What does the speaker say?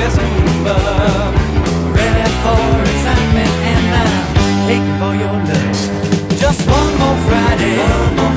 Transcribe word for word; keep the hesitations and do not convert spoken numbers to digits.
best food above. Ready for excitement and I'm aching for your love. Just one more Friday.